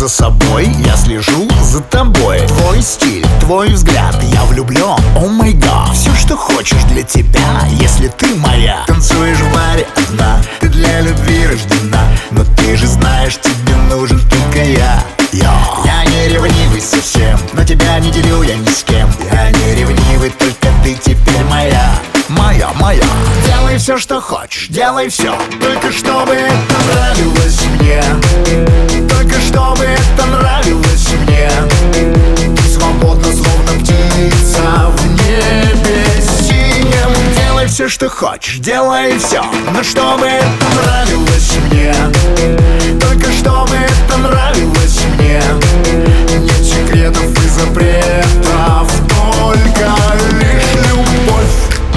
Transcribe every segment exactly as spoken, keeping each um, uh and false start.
за собой, я слежу за тобой. Твой стиль, твой взгляд, я влюблен, о май гад. Все, что хочешь для тебя, если ты моя. Танцуешь в баре одна, ты для любви рождена. Но ты же знаешь, тебе нужен только я. Я, я не ревнивый совсем, но тебя не делю я ни с кем. Я не ревнивый, только ты теперь моя. Моя, моя. Делай все, что хочешь, делай все, только чтобы это нравилось мне. Только чтобы это нравилось мне. Ты свободна, словно птица в небе синем. Делай все, что хочешь, делай все, но чтобы это нравилось мне. Только чтобы это нравилось мне. Нет секретов и запретов, только лишь любовь.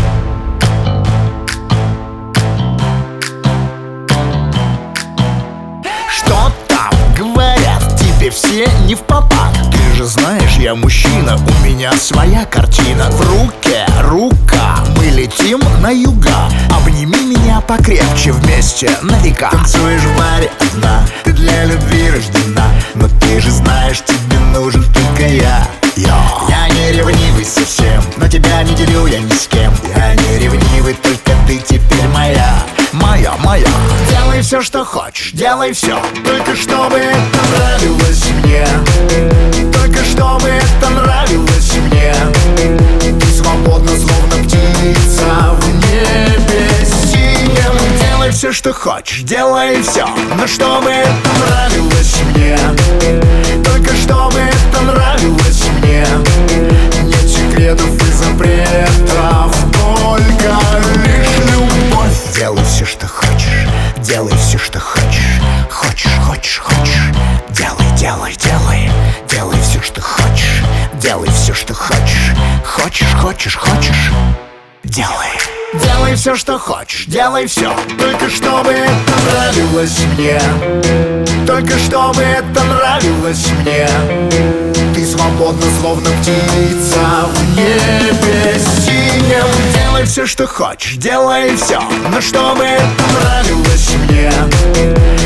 Что там говорят, тебе все не в попад. Ты же знаешь, я мужчина, у меня своя картина. В руке рука, мы летим на юга. Обними меня покрепче, вместе на века. Танцуешь в баре одна, ты для любви рождена. Но ты же знаешь, тебе нужен только я. Я, я не ревнивый совсем, но тебя не делю я ни с кем. Я не ревнивый, только ты теперь моя. Моя, моя. Делай все, что хочешь, делай все, только чтобы это нравилось мне. Только чтобы это нравилось мне. Ты свободна, словно птица в небе синем. Делай все, что хочешь, делай все, но чтобы это нравилось мне. Только чтобы это нравилось мне. Нет секретов и запретов, только лишь любовь. Делай все, что хочешь, делай все, что хочешь. Хочешь, хочешь, хочешь. Делай, делай, делай. Делай все, что хочешь. Делай все, что хочешь. Хочешь, хочешь, хочешь. Делай. Делай все, что хочешь, делай все, только чтобы это нравилось мне. Только чтобы это нравилось мне. Ты свободна, словно птица в небе синем. Делай все, что хочешь, делай все, но чтобы это нравилось мне.